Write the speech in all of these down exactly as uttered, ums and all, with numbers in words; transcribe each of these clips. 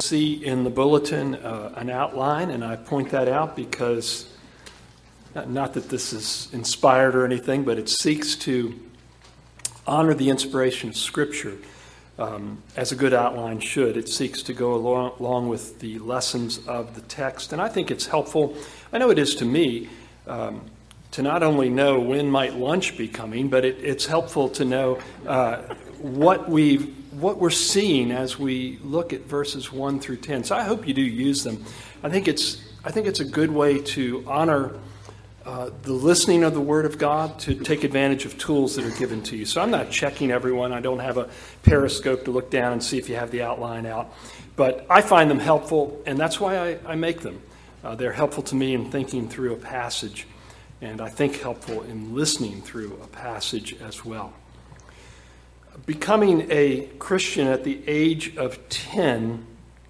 see in the bulletin uh, an outline, and I point that out because, not that this is inspired or anything, but it seeks to honor the inspiration of Scripture, um, as a good outline should. It seeks to go along, along with the lessons of the text, and I think it's helpful. I know it is to me, um, to not only know when might lunch be coming, but it, it's helpful to know uh, what we what we're seeing as we look at verses one through ten. So I hope you do use them. I think it's I think it's a good way to honor uh, the listening of the Word of God, to take advantage of tools that are given to you. So I'm not checking everyone. I don't have a periscope to look down and see if you have the outline out. But I find them helpful, and that's why I, I make them. Uh, they're helpful to me in thinking through a passage, and I think helpful in listening through a passage as well. Becoming a Christian at the age of ten,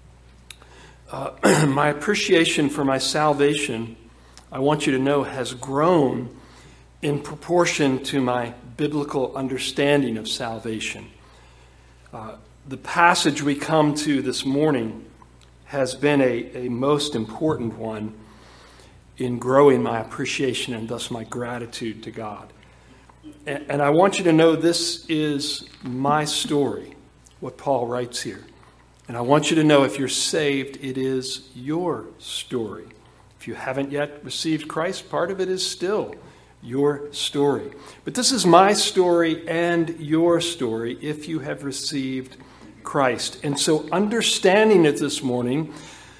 uh, my appreciation for my salvation, I want you to know, has grown in proportion to my biblical understanding of salvation. Uh, the passage we come to this morning has been a, a most important one in growing my appreciation and thus my gratitude to God. And, and I want you to know this is my story, what Paul writes here. And I want you to know, if you're saved, it is your story. If you haven't yet received Christ, part of it is still your story. But this is my story and your story if you have received Christ. And so understanding it this morning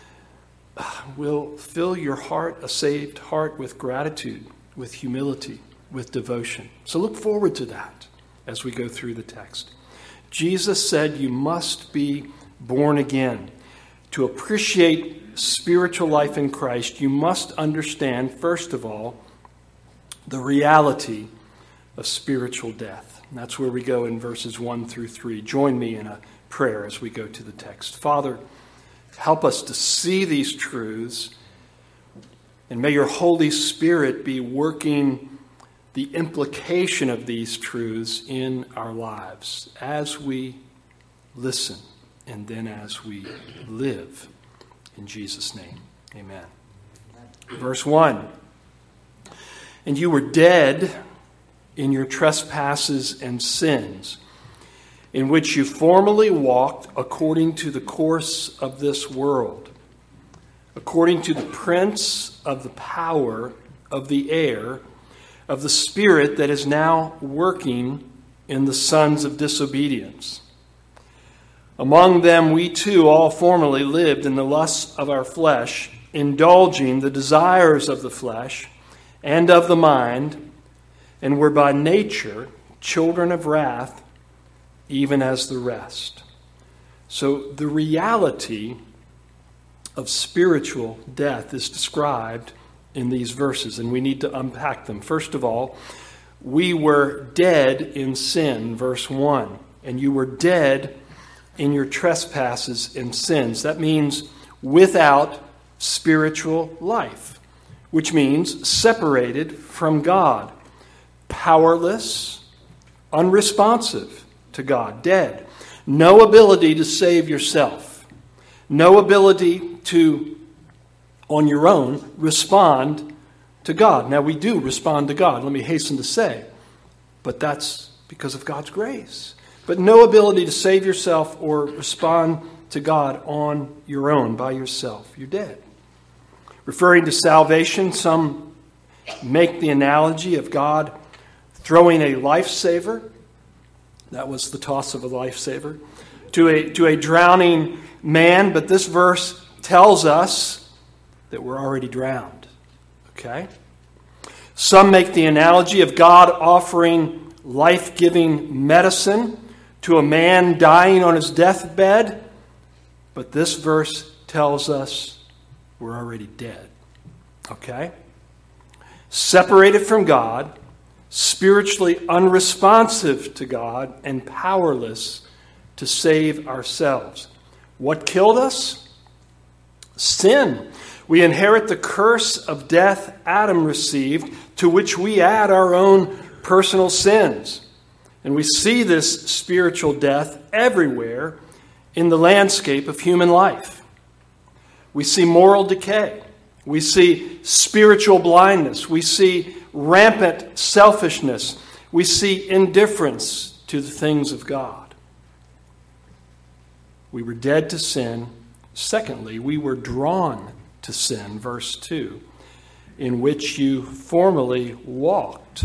will fill your heart, a saved heart, with gratitude, with humility, with devotion. So look forward to that as we go through the text. Jesus said you must be born again. To appreciate spiritual life in Christ, you must understand, first of all, the reality of spiritual death. And that's where we go in verses one through three. Join me in a prayer as we go to the text. Father, help us to see these truths, and may your Holy Spirit be working the implication of these truths in our lives as we listen and then as we live. In Jesus' name, amen. Verse one, and you were dead in your trespasses and sins, in which you formerly walked according to the course of this world, according to the prince of the power of the air, of the spirit that is now working in the sons of disobedience. Among them we too all formerly lived in the lusts of our flesh, indulging the desires of the flesh and of the mind, and were by nature children of wrath, even as the rest. So the reality of spiritual death is described in these verses, and we need to unpack them. First of all, we were dead in sin, verse one, and you were dead in your trespasses and sins. That means without spiritual life, which means separated from God, powerless, unresponsive to God, dead. No ability to save yourself. No ability to, on your own, respond to God. Now, we do respond to God, let me hasten to say, but that's because of God's grace. But no ability to save yourself or respond to God on your own, by yourself. You're dead. Referring to salvation, some make the analogy of God throwing a lifesaver, that was the toss of a lifesaver, to a, to a drowning man, but this verse tells us that we're already drowned. Okay? Some make the analogy of God offering life-giving medicine to a man dying on his deathbed, but this verse tells us we're already dead. Okay? Separated from God, spiritually unresponsive to God, and powerless to save ourselves. What killed us? Sin. We inherit the curse of death Adam received, to which we add our own personal sins. And we see this spiritual death everywhere in the landscape of human life. We see moral decay. We see spiritual blindness. We see rampant selfishness. We see indifference to the things of God. We were dead to sin. Secondly, we were drawn to sin, verse two, in which you formerly walked,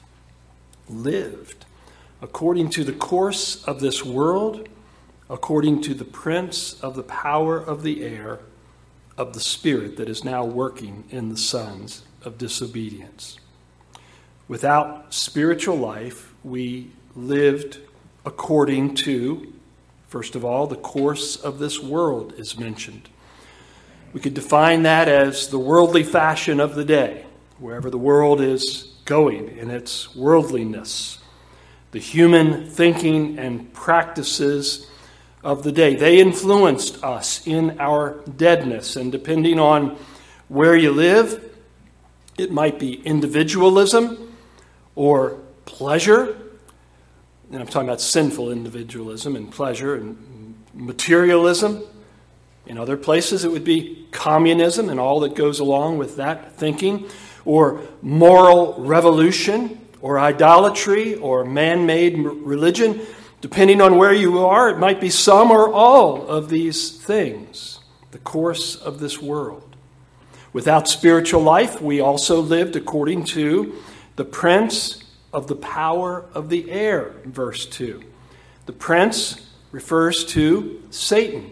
lived, according to the course of this world, according to the prince of the power of the air, of the spirit that is now working in the sons of disobedience. Without spiritual life, we lived according to, first of all, the course of this world is mentioned. We could define that as the worldly fashion of the day, wherever the world is going in its worldliness, the human thinking and practices of the day. They influenced us in our deadness, and depending on where you live, it might be individualism or pleasure. And I'm talking about sinful individualism and pleasure and materialism. In other places, it would be communism and all that goes along with that thinking, or moral revolution, or idolatry, or man-made religion. Depending on where you are, it might be some or all of these things, the course of this world. Without spiritual life, we also lived according to the prince of the power of the air, verse two. The prince refers to Satan.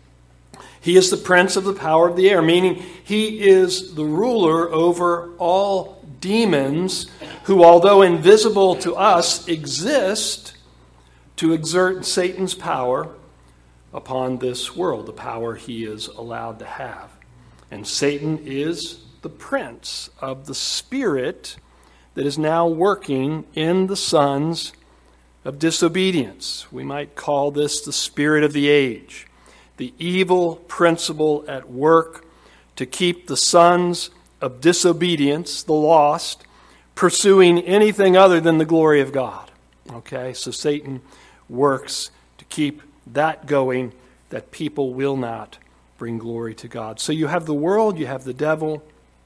He is the prince of the power of the air, meaning he is the ruler over all demons who, although invisible to us, exist to exert Satan's power upon this world, the power he is allowed to have. And Satan is the prince of the spirit that is now working in the sons of disobedience. We might call this the spirit of the age, the evil principle at work to keep the sons of disobedience, the lost, pursuing anything other than the glory of God. Okay, so Satan works to keep that going, that people will not bring glory to God. So you have the world, you have the devil,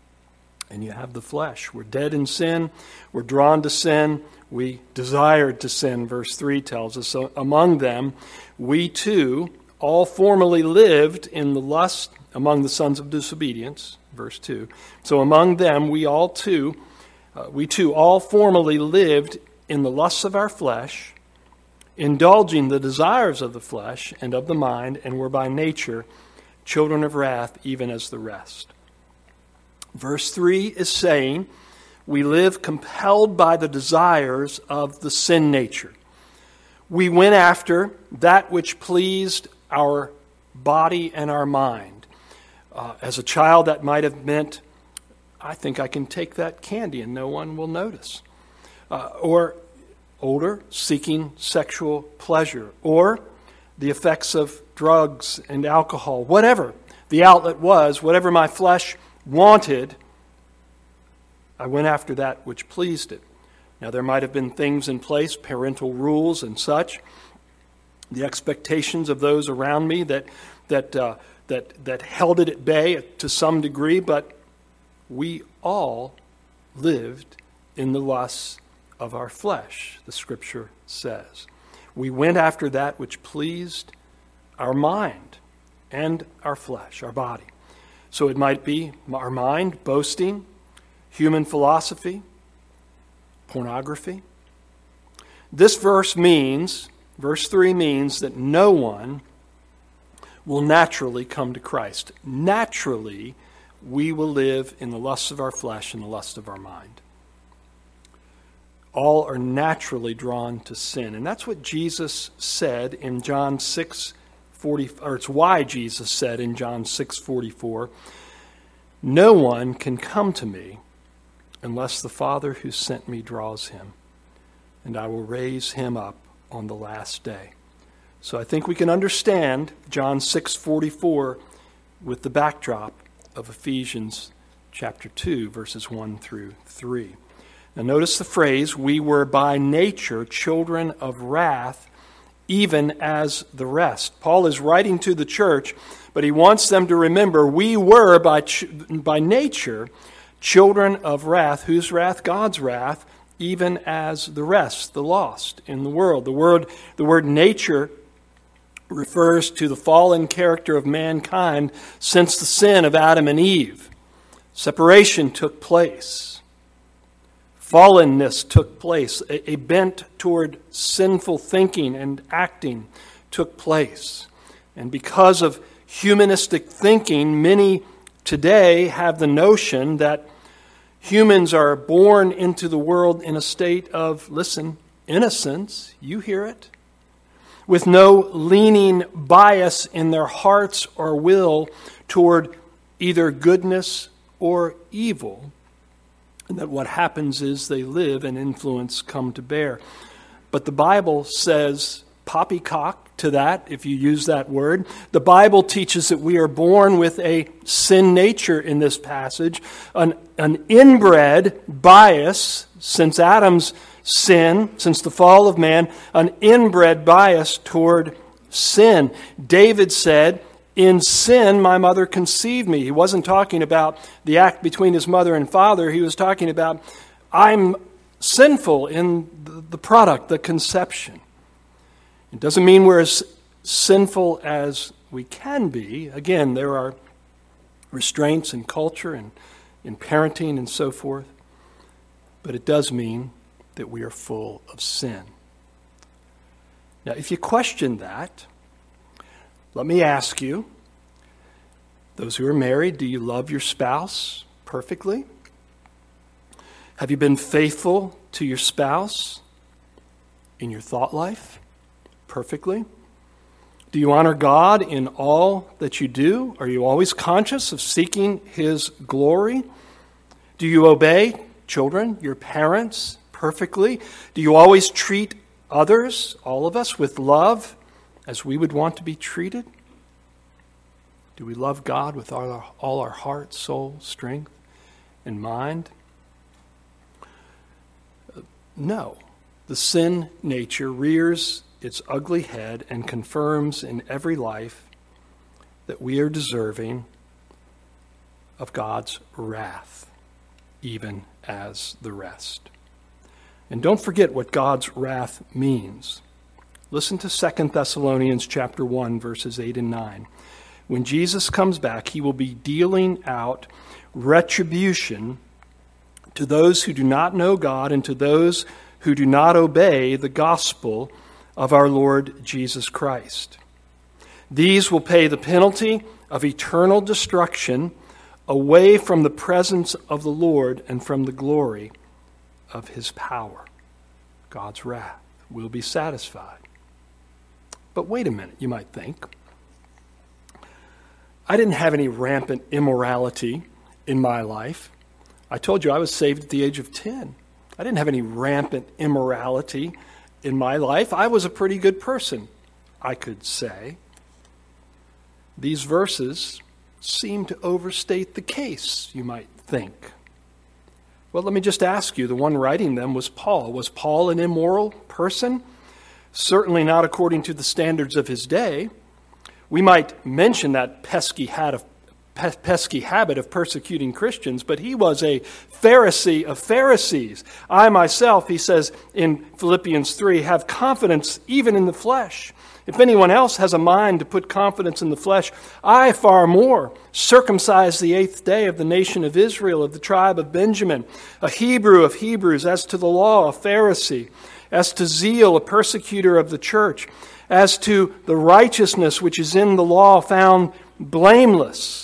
and you have the flesh. We're dead in sin. We're drawn to sin. We desired to sin, verse three tells us. So among them, we too all formerly lived in the lust among the sons of disobedience, verse two. So among them, we all too, uh, we too all formerly lived in the lusts of our flesh, indulging the desires of the flesh and of the mind, and were by nature children of wrath, even as the rest. Verse three is saying, we live compelled by the desires of the sin nature. We went after that which pleased our body and our mind. Uh, as a child, that might have meant, I think I can take that candy and no one will notice. Uh, or older, seeking sexual pleasure, or the effects of drugs and alcohol, whatever the outlet was, whatever my flesh wanted, I went after that which pleased it. Now, there might have been things in place, parental rules and such, the expectations of those around me that that uh, that that held it at bay to some degree, but we all lived in the lusts of our flesh, the Scripture says. We went after that which pleased our mind and our flesh, our body. So it might be our mind, boasting, human philosophy, pornography. This verse means, verse three means that no one will naturally come to Christ. Naturally, we will live in the lusts of our flesh and the lust of our mind. All are naturally drawn to sin. And that's what Jesus said in John six forty, or it's why Jesus said in John six forty-four, no one can come to me unless the Father who sent me draws him, and I will raise him up on the last day. So I think we can understand John six forty-four with the backdrop of Ephesians chapter two, verses one through three. Now notice the phrase, we were by nature children of wrath, even as the rest. Paul is writing to the church, but he wants them to remember we were by ch- by nature children of wrath. Whose wrath? God's wrath, even as the rest, the lost in the world. The word, the word nature refers to the fallen character of mankind since the sin of Adam and Eve. Separation took place. Fallenness took place. A, a bent toward sinful thinking and acting took place. And because of humanistic thinking, many today have the notion that humans are born into the world in a state of, listen, innocence. You hear it. With no leaning bias in their hearts or will toward either goodness or evil. And that what happens is they live and influence come to bear. But the Bible says poppycock to that, if you use that word. The Bible teaches that we are born with a sin nature in this passage, an, an inbred bias since Adam's sin, since the fall of man, an inbred bias toward sin. David said, "In sin my mother conceived me." He wasn't talking about the act between his mother and father. He was talking about, I'm sinful in the product, the conception. It doesn't mean we're as sinful as we can be. Again, there are restraints in culture and in parenting and so forth. But it does mean that we are full of sin. Now, if you question that, let me ask you, those who are married, do you love your spouse perfectly? Have you been faithful to your spouse in your thought life perfectly? Do you honor God in all that you do? Are you always conscious of seeking His glory? Do you obey, children, your parents perfectly? Do you always treat others, all of us, with love as we would want to be treated? Do we love God with all our, all our heart, soul, strength, and mind? No. The sin nature rears its ugly head and confirms in every life that we are deserving of God's wrath, even as the rest. And don't forget what God's wrath means. Listen to Second Thessalonians chapter one, verses eight and nine. When Jesus comes back, he will be dealing out retribution to those who do not know God and to those who do not obey the gospel of our Lord Jesus Christ. These will pay the penalty of eternal destruction away from the presence of the Lord and from the glory of His power. God's wrath will be satisfied. But wait a minute, you might think. I didn't have any rampant immorality in my life. I told you I was saved at the age of ten. I didn't have any rampant immorality in my life. I was a pretty good person, I could say. These verses seem to overstate the case, you might think. Well, let me just ask you, the one writing them was Paul. Was Paul an immoral person? Certainly not according to the standards of his day. We might mention that pesky habit of pesky habit of persecuting Christians, but he was a Pharisee of Pharisees. I myself, he says in Philippians three, have confidence even in the flesh. If anyone else has a mind to put confidence in the flesh, I far more, circumcised the eighth day of the nation of Israel, of the tribe of Benjamin, a Hebrew of Hebrews, as to the law, a Pharisee, as to zeal, a persecutor of the church, as to the righteousness which is in the law, found blameless.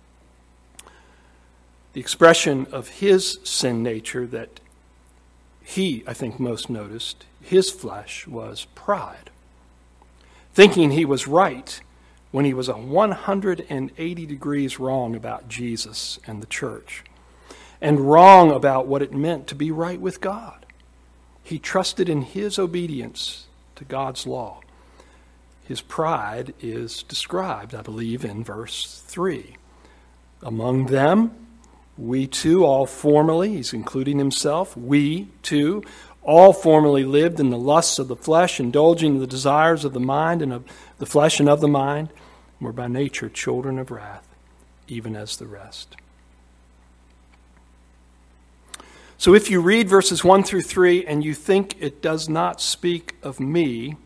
The expression of his sin nature that he, I think, most noticed, his flesh, was pride. Thinking he was right when he was a one hundred eighty degrees wrong about Jesus and the church, and wrong about what it meant to be right with God. He trusted in his obedience to God's law. His pride is described, I believe, in verse three. Among them, we too all formerly, he's including himself, we too All formerly lived in the lusts of the flesh, indulging the desires of the mind and of the flesh and of the mind, and were by nature children of wrath, even as the rest. So if you read verses one through three and you think it does not speak of me,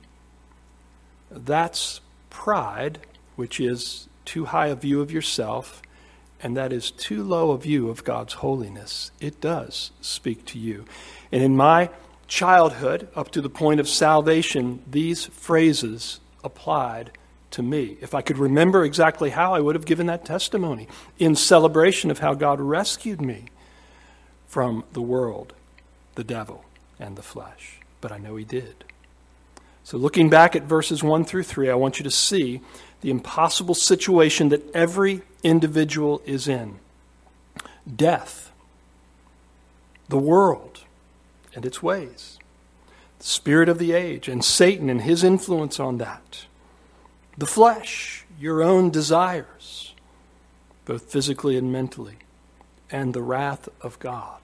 that's pride, which is too high a view of yourself, and that is too low a view of God's holiness. It does speak to you. And in my childhood, up to the point of salvation, these phrases applied to me. If I could remember exactly how, I would have given that testimony in celebration of how God rescued me from the world, the devil, and the flesh. But I know he did. So looking back at verses one through three, I want you to see the impossible situation that every individual is in. Death, the world and its ways, the spirit of the age, and Satan and his influence on that. The flesh, your own desires, both physically and mentally, and the wrath of God,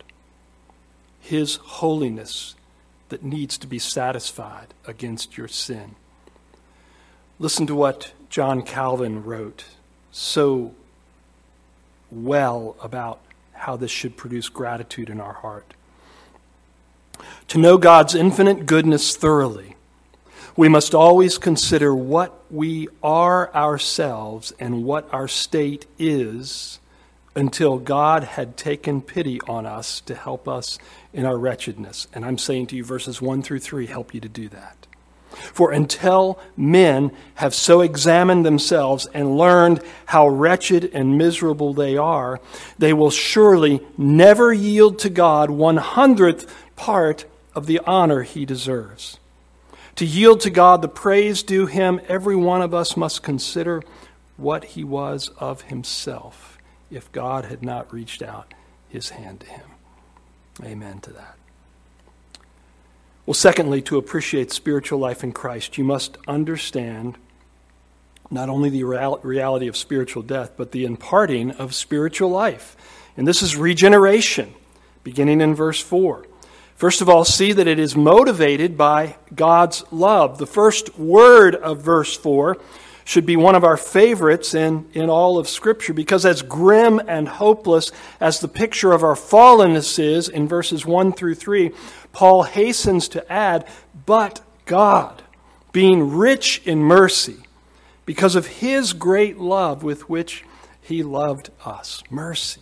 his holiness that needs to be satisfied against your sin. Listen to what John Calvin wrote so well about how this should produce gratitude in our heart. To know God's infinite goodness thoroughly, we must always consider what we are ourselves and what our state is until God had taken pity on us to help us in our wretchedness. And I'm saying to you, verses one through three help you to do that. For until men have so examined themselves and learned how wretched and miserable they are, they will surely never yield to God one hundredth part of the honor he deserves. To yield to God the praise due him, every one of us must consider what he was of himself if God had not reached out his hand to him. Amen to that. Well, secondly, to appreciate spiritual life in Christ, you must understand not only the real- reality of spiritual death, but the imparting of spiritual life. And this is regeneration, beginning in verse four. First of all, see that it is motivated by God's love. The first word of verse four should be one of our favorites in, in all of Scripture, because as grim and hopeless as the picture of our fallenness is in verses one through three, Paul hastens to add, but God, being rich in mercy, because of his great love with which he loved us. Mercy.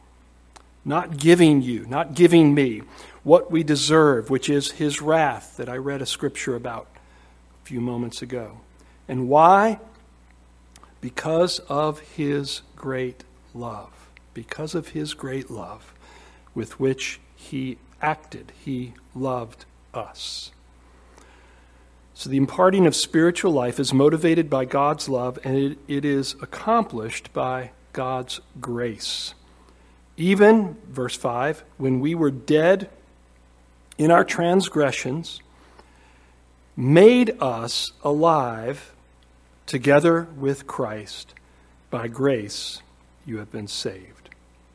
Not giving you, not giving me what we deserve, which is his wrath that I read a scripture about a few moments ago. And why? Because of his great love. Because of his great love with which he acted. He loved us. So the imparting of spiritual life is motivated by God's love, and it, it is accomplished by God's grace. Even, verse five, when we were dead in our transgressions, made us alive together with Christ. By grace you have been saved.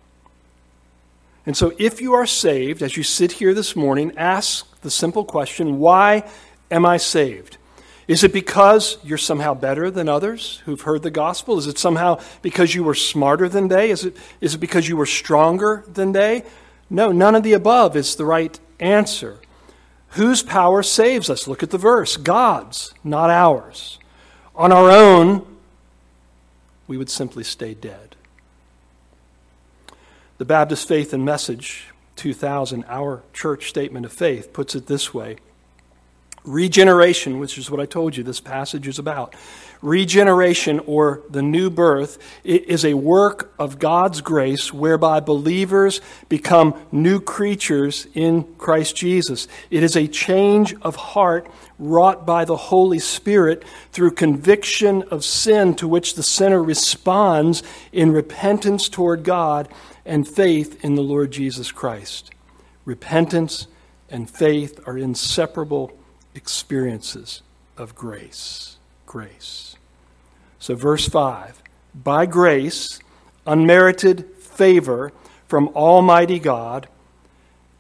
And so if you are saved, as you sit here this morning, ask the simple question, why am I saved? Is it because you're somehow better than others who've heard the gospel? Is it somehow because you were smarter than they? Is it, is it because you were stronger than they? No, none of the above is the right answer. Whose power saves us? Look at the verse. God's, not ours. On our own, we would simply stay dead. The Baptist Faith and Message two thousand, our church statement of faith, puts it this way. Regeneration, which is what I told you this passage is about. Regeneration, or the new birth, is a work of God's grace whereby believers become new creatures in Christ Jesus. It is a change of heart wrought by the Holy Spirit through conviction of sin to which the sinner responds in repentance toward God and faith in the Lord Jesus Christ. Repentance and faith are inseparable experiences of grace. Grace. So verse five, by grace, unmerited favor from Almighty God,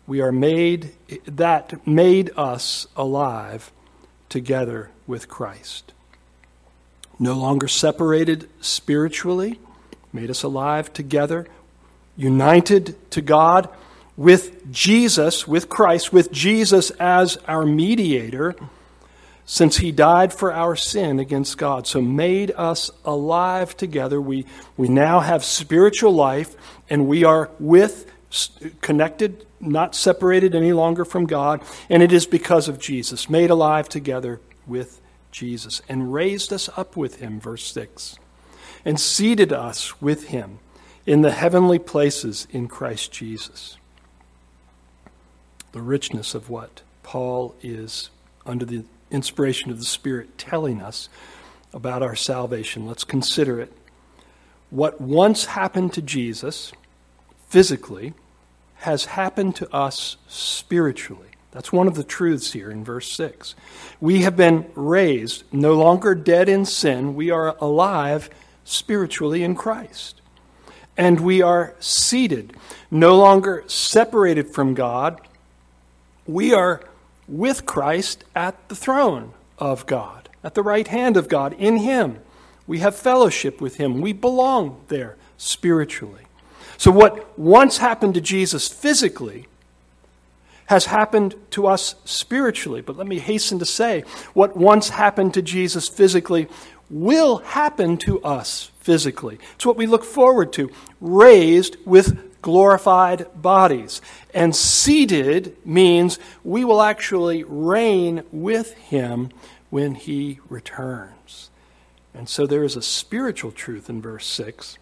We are made, that made us alive together with Christ. No longer separated spiritually, made us alive together, united to God with Jesus, with Christ, with Jesus as our mediator, since he died for our sin against God. So made us alive together. We, we now have spiritual life, and we are with, connected, not separated any longer from God. And it is because of Jesus, made alive together with Jesus, and raised us up with him, verse six, and seated us with him in the heavenly places in Christ Jesus. The richness of what Paul is, under the inspiration of the Spirit, telling us about our salvation. Let's consider it. What once happened to Jesus physically has happened to us spiritually. That's one of the truths here in verse six. We have been raised, no longer dead in sin. We are alive spiritually in Christ. And we are seated, no longer separated from God. We are with Christ at the throne of God, at the right hand of God, in him. We have fellowship with him. We belong there spiritually. So what once happened to Jesus physically has happened to us spiritually. But let me hasten to say, what once happened to Jesus physically will happen to us physically. It's what we look forward to, raised with glorified bodies. And seated means we will actually reign with him when he returns. And so there is a spiritual truth in verse six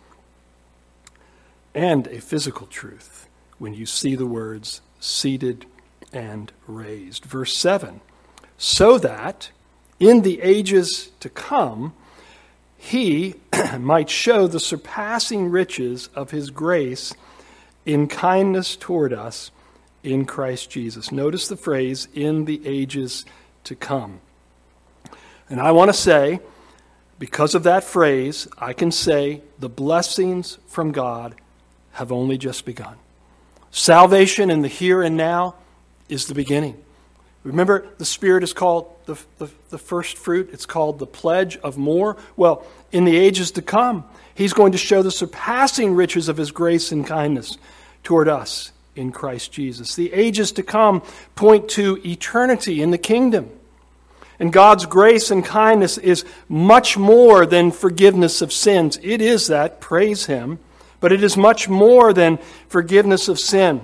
and a physical truth when you see the words seated and raised. Verse seven, so that in the ages to come he might show the surpassing riches of his grace in kindness toward us in Christ Jesus. Notice the phrase, in the ages to come. And I want to say, because of that phrase, I can say the blessings from God have only just begun. Salvation in the here and now is the beginning. Remember, the Spirit is called the, the, the first fruit. It's called the pledge of more. Well, in the ages to come, he's going to show the surpassing riches of his grace and kindness toward us in Christ Jesus. The ages to come point to eternity in the kingdom. And God's grace and kindness is much more than forgiveness of sins. It is that, praise him. But it is much more than forgiveness of sin.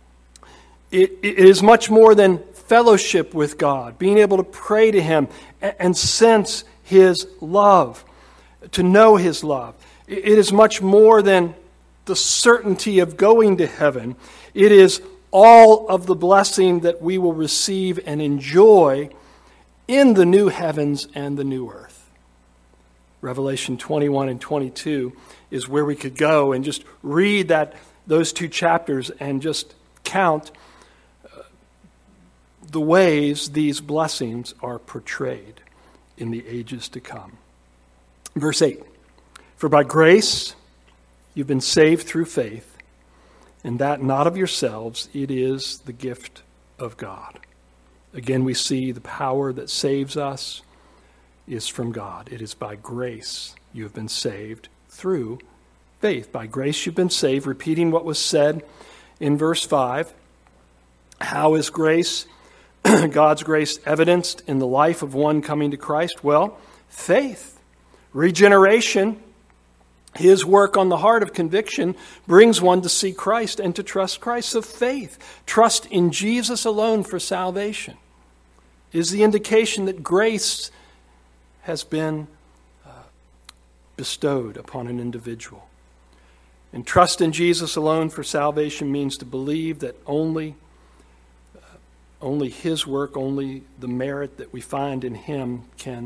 It, it is much more than fellowship with God, being able to pray to him and, and sense his love, to know his love. It, it is much more than the certainty of going to heaven. It is all of the blessing that we will receive and enjoy in the new heavens and the new earth. Revelation twenty-one and twenty-two is where we could go and just read that those two chapters and just count uh, the ways these blessings are portrayed in the ages to come. Verse eight, for by grace you've been saved through faith, and that not of yourselves, it is the gift of God. Again, we see the power that saves us is from God. It is by grace you have been saved through faith. By grace you've been saved, repeating what was said in verse five. How is grace, God's grace, evidenced in the life of one coming to Christ? Well, faith, regeneration, his work on the heart of conviction brings one to see Christ and to trust Christ. So faith, trust in Jesus alone for salvation, is the indication that grace has been uh, bestowed upon an individual. And trust in Jesus alone for salvation means to believe that only, uh, only his work, only the merit that we find in him can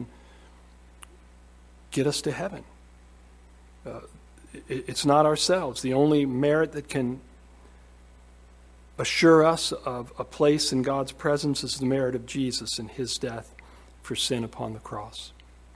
get us to heaven. Uh, it, it's not ourselves. The only merit that can assure us of a place in God's presence is the merit of Jesus and his death for sin upon the cross.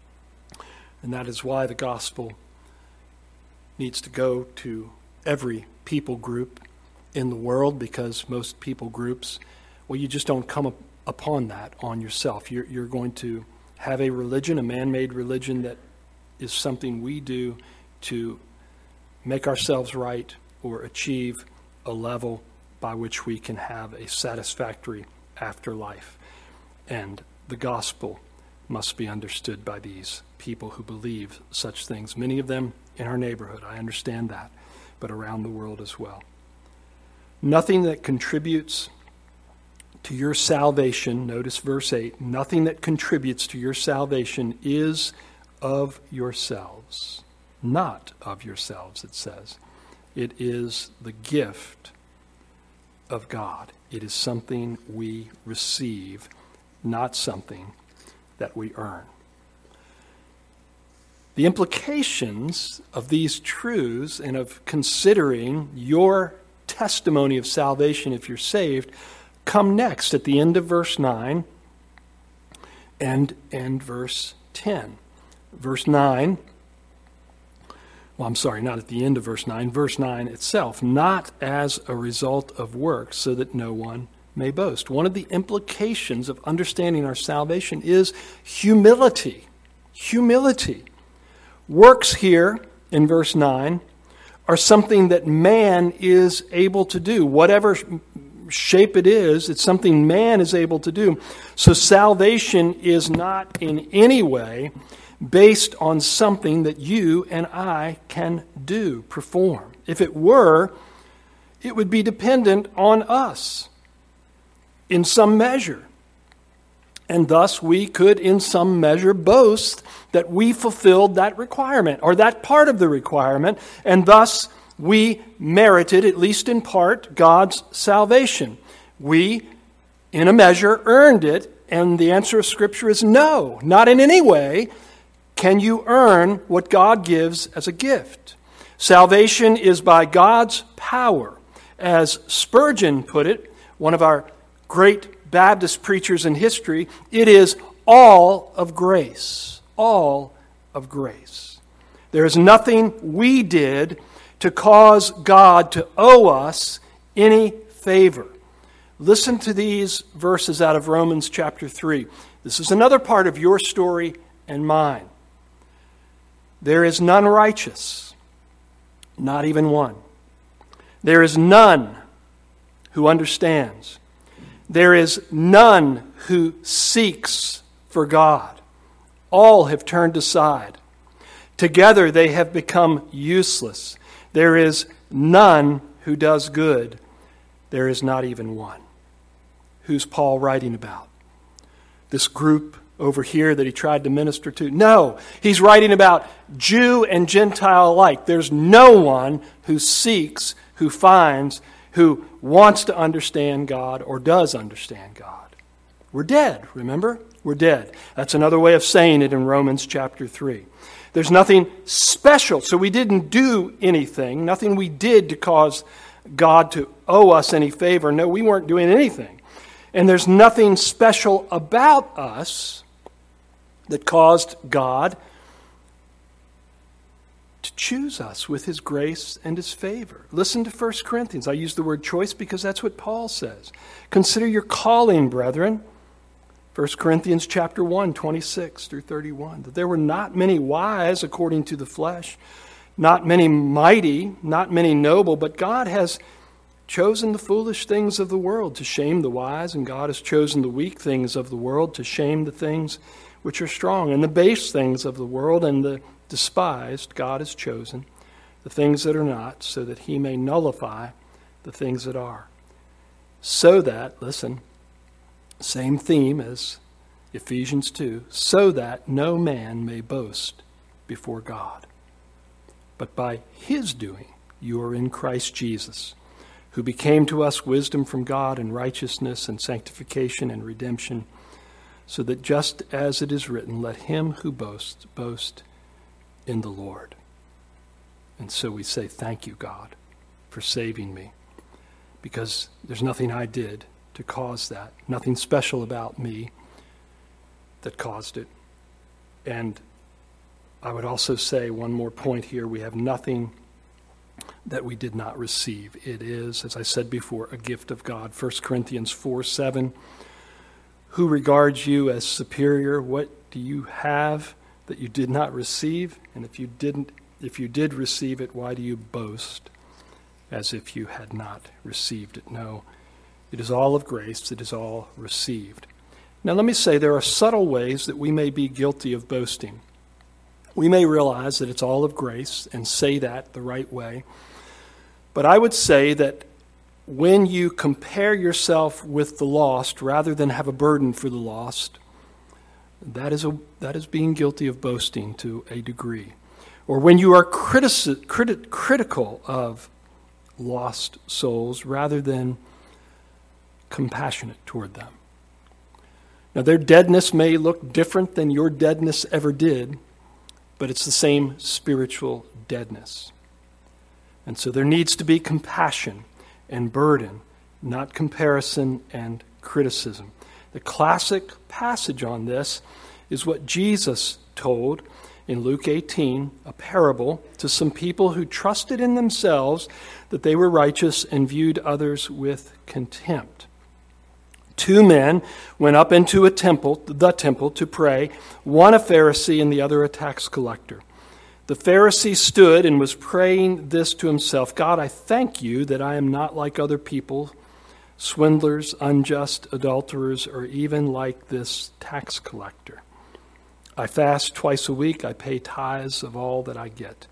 And that is why the gospel needs to go to every people group, in the world because most people groups, well, you just don't come up upon that on yourself. You're, you're going to have a religion, a man-made religion that is something we do to make ourselves right or achieve a level by which we can have a satisfactory afterlife. And the gospel must be understood by these people who believe such things. Many of them in our neighborhood, I understand that, but around the world as well. Nothing that contributes to your salvation, notice verse eight, nothing that contributes to your salvation is of yourselves. Not of yourselves, it says. It is the gift of God. It is something we receive, not something that we earn. The implications of these truths and of considering your testimony of salvation if you're saved come next at the end of verse nine and, and verse ten. Verse nine, well, I'm sorry, not at the end of verse nine, verse nine itself, not as a result of works, so that no one may boast. One of the implications of understanding our salvation is humility. Humility. Works here in verse nine are something that man is able to do. Whatever shape it is, it's something man is able to do. So salvation is not in any way based on something that you and I can do, perform. If it were, it would be dependent on us in some measure. And thus we could in some measure boast that we fulfilled that requirement or that part of the requirement, and thus we merited, at least in part, God's salvation. We, in a measure, earned it, and the answer of Scripture is no, not in any way can you earn what God gives as a gift. Salvation is by God's power. As Spurgeon put it, one of our great Baptist preachers in history, it is all of grace. All of grace. There is nothing we did to cause God to owe us any favor. Listen to these verses out of Romans chapter three. This is another part of your story and mine. There is none righteous, not even one. There is none who understands. There is none who seeks for God. All have turned aside. Together they have become useless. There is none who does good. There is not even one. Who's Paul writing about? This group over here that he tried to minister to? No, he's writing about Jew and Gentile alike. There's no one who seeks, who finds, who wants to understand God or does understand God. We're dead, remember? We're dead. That's another way of saying it in Romans chapter three. There's nothing special, so we didn't do anything, nothing we did to cause God to owe us any favor. No, we weren't doing anything. And there's nothing special about us that caused God to choose us with His grace and His favor. Listen to First Corinthians. I use the word choice because that's what Paul says. Consider your calling, brethren. First Corinthians chapter one, twenty-six through thirty-one. That there were not many wise according to the flesh, not many mighty, not many noble, but God has chosen the foolish things of the world to shame the wise, and God has chosen the weak things of the world to shame the things which are strong, and the base things of the world and the despised God has chosen, the things that are not, so that He may nullify the things that are. So that, listen, same theme as Ephesians two, so that no man may boast before God. But by His doing, you are in Christ Jesus, who became to us wisdom from God and righteousness and sanctification and redemption, so that just as it is written, let him who boasts, boast in the Lord. And so we say, thank you, God, for saving me, because there's nothing I did to cause that, nothing special about me that caused it. And I would also say one more point here, we have nothing that we did not receive. It is, as I said before, a gift of God. First Corinthians four seven. Who regards you as superior? What do you have that you did not receive? And if you didn't, if you did receive it, why do you boast as if you had not received it? No, it is all of grace. It is all received. Now let me say there are subtle ways that we may be guilty of boasting. We may realize that it's all of grace and say that the right way. But I would say that when you compare yourself with the lost rather than have a burden for the lost, that is a that is being guilty of boasting to a degree. Or when you are critici- criti- critical of lost souls rather than compassionate toward them. Now, their deadness may look different than your deadness ever did, but it's the same spiritual deadness. And so there needs to be compassion and burden, not comparison and criticism. The classic passage on this is what Jesus told in Luke eighteen, a parable to some people who trusted in themselves that they were righteous and viewed others with contempt. Two men went up into a temple, the temple, to pray, one a Pharisee and the other a tax collector. The Pharisee stood and was praying this to himself, God, I thank you that I am not like other people, swindlers, unjust, adulterers, or even like this tax collector. I fast twice a week. I pay tithes of all that I get.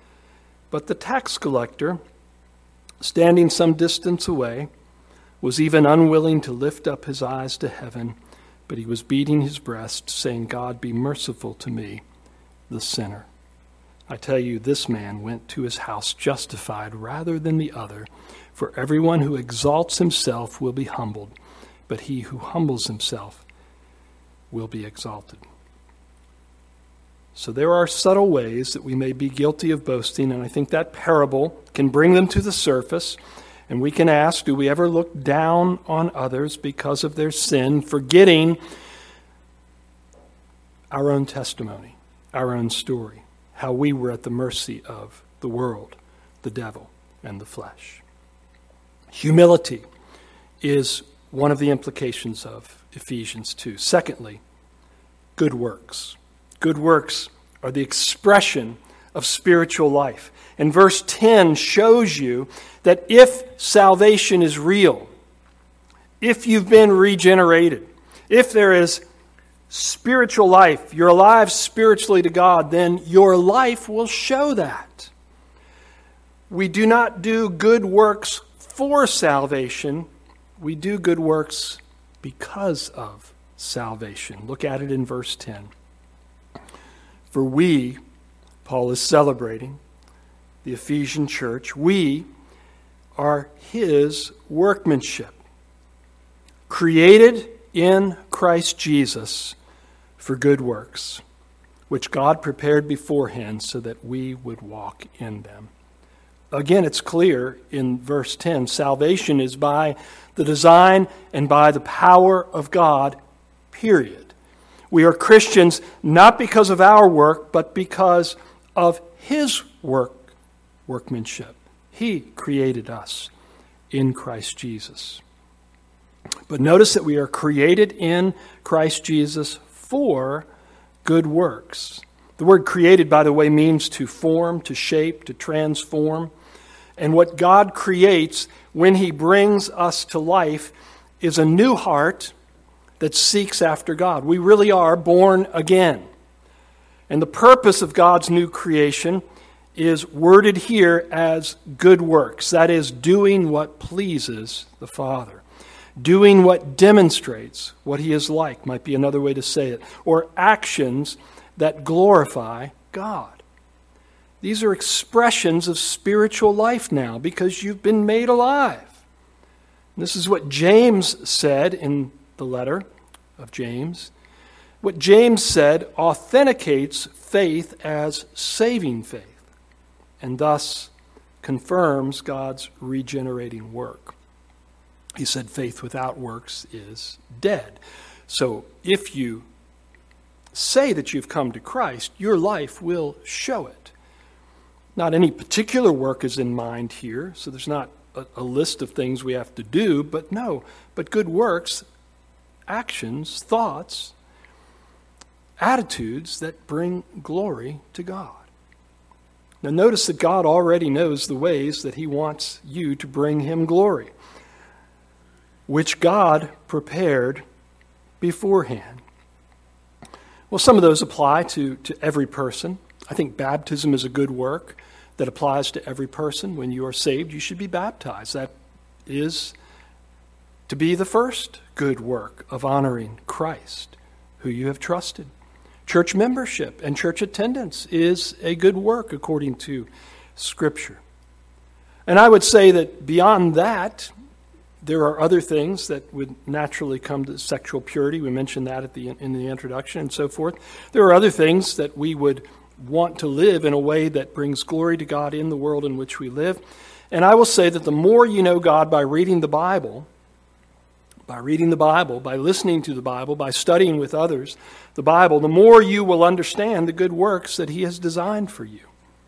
But the tax collector, standing some distance away, was even unwilling to lift up his eyes to heaven, but he was beating his breast, saying, God, be merciful to me, the sinner. I tell you, this man went to his house justified rather than the other. For everyone who exalts himself will be humbled, but he who humbles himself will be exalted. So there are subtle ways that we may be guilty of boasting, and I think that parable can bring them to the surface. And we can ask, do we ever look down on others because of their sin, forgetting our own testimony, our own story, how we were at the mercy of the world, the devil, and the flesh? Humility is one of the implications of Ephesians two. Secondly, good works. Good works are the expression of spiritual life. And verse ten shows you that if salvation is real, if you've been regenerated, if there is spiritual life, you're alive spiritually to God, then your life will show that. We do not do good works for salvation. We do good works because of salvation. Look at it in verse ten. For we, Paul is celebrating the Ephesian church, we are his workmanship, created in Christ Jesus for good works, which God prepared beforehand so that we would walk in them. Again, it's clear in verse ten, salvation is by the design and by the power of God, period. We are Christians not because of our work, but because of his work, workmanship. He created us in Christ Jesus. But notice that we are created in Christ Jesus for good works. The word created, by the way, means to form, to shape, to transform. And what God creates when he brings us to life is a new heart that seeks after God. We really are born again. And the purpose of God's new creation is worded here as good works. That is, doing what pleases the Father. Doing what demonstrates what he is like, might be another way to say it. Or actions that glorify God. These are expressions of spiritual life now because you've been made alive. And this is what James said in the letter of James. What James said authenticates faith as saving faith and thus confirms God's regenerating work. He said faith without works is dead. So if you say that you've come to Christ, your life will show it. Not any particular work is in mind here, so there's not a, a list of things we have to do, but no, but good works, actions, thoughts, attitudes that bring glory to God. Now notice that God already knows the ways that he wants you to bring him glory, which God prepared beforehand. Well, some of those apply to, to every person. I think baptism is a good work that applies to every person. When you are saved, you should be baptized. That is to be the first good work of honoring Christ, who you have trusted. Church membership and church attendance is a good work according to Scripture. And I would say that beyond that, there are other things that would naturally come to sexual purity. We mentioned that at the in the introduction and so forth. There are other things that we would want to live in a way that brings glory to God in the world in which we live. And I will say that the more you know God by reading the Bible, by reading the Bible, by listening to the Bible, by studying with others the Bible, the more you will understand the good works that he has designed for you.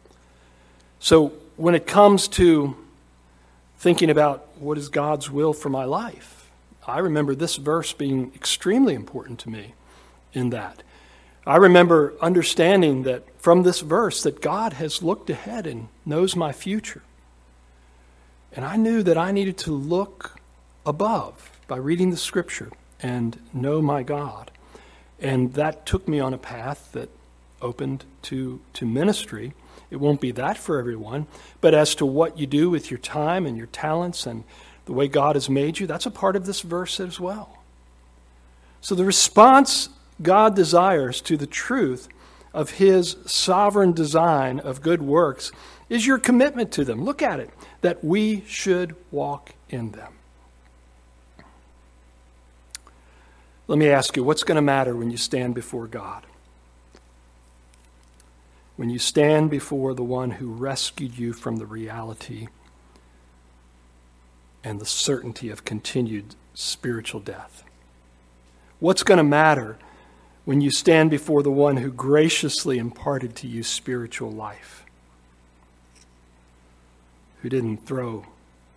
So when it comes to thinking about what is God's will for my life, I remember this verse being extremely important to me in that. I remember understanding that from this verse that God has looked ahead and knows my future. And I knew that I needed to look above by reading the Scripture and know my God. And that took me on a path that opened to, to ministry. It won't be that for everyone, but as to what you do with your time and your talents and the way God has made you, that's a part of this verse as well. So the response God desires to the truth of his sovereign design of good works is your commitment to them. Look at it, that we should walk in them. Let me ask you, what's going to matter when you stand before God? When you stand before the one who rescued you from the reality and the certainty of continued spiritual death? What's going to matter when you stand before the one who graciously imparted to you spiritual life, who didn't throw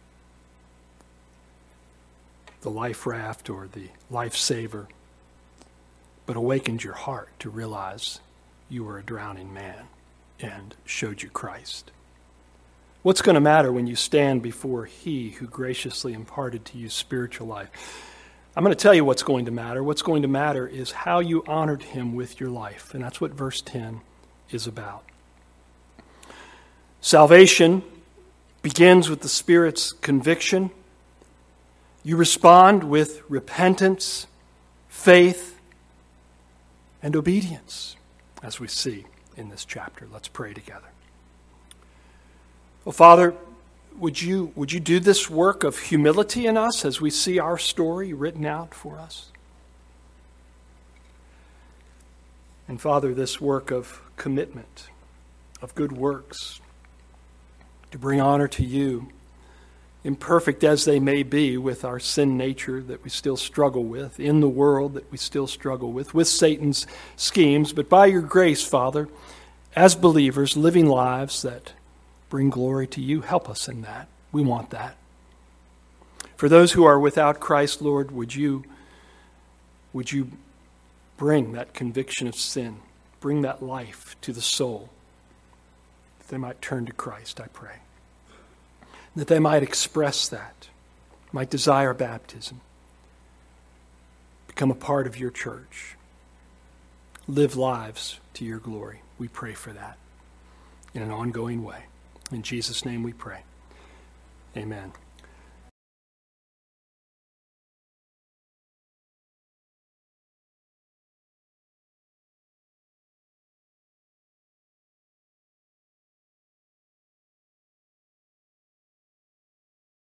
the life raft or the lifesaver, but awakened your heart to realize you were a drowning man and showed you Christ? What's going to matter when you stand before he who graciously imparted to you spiritual life? I'm going to tell you what's going to matter. What's going to matter is how you honored him with your life. And that's what verse ten is about. Salvation begins with the Spirit's conviction. You respond with repentance, faith, and obedience, as we see in this chapter. Let's pray together. Well, Father, Would you, would you do this work of humility in us as we see our story written out for us? And Father, this work of commitment, of good works, to bring honor to you, imperfect as they may be with our sin nature that we still struggle with, in the world that we still struggle with, with Satan's schemes, but by your grace, Father, as believers, living lives that bring glory to you. Help us in that. We want that. For those who are without Christ, Lord, would you, would you bring that conviction of sin, bring that life to the soul, that they might turn to Christ, I pray. That they might express that, might desire baptism, become a part of your church, live lives to your glory. We pray for that in an ongoing way. In Jesus' name we pray. Amen.